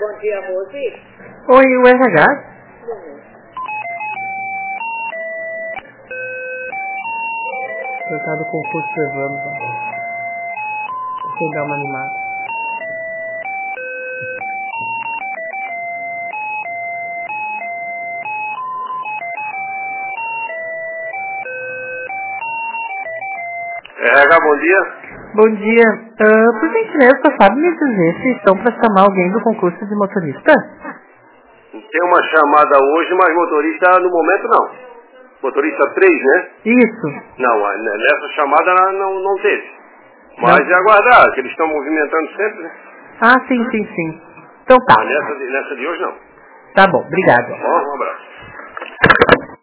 bom dia, Rose. Oi, o RH? Tratado do concurso levando. Deixa eu dar uma animada. RH, bom dia. Bom dia. Por gentileza, você sabe me dizer se estão para chamar alguém do concurso de motorista? Tem uma chamada hoje, mas motorista no momento não. Motorista 3, né? Isso. Não, nessa chamada não teve. Mas é aguardar, que eles estão movimentando sempre, né? Ah, sim. Então tá. Mas nessa de hoje não. Tá bom, obrigado. Bom, um abraço.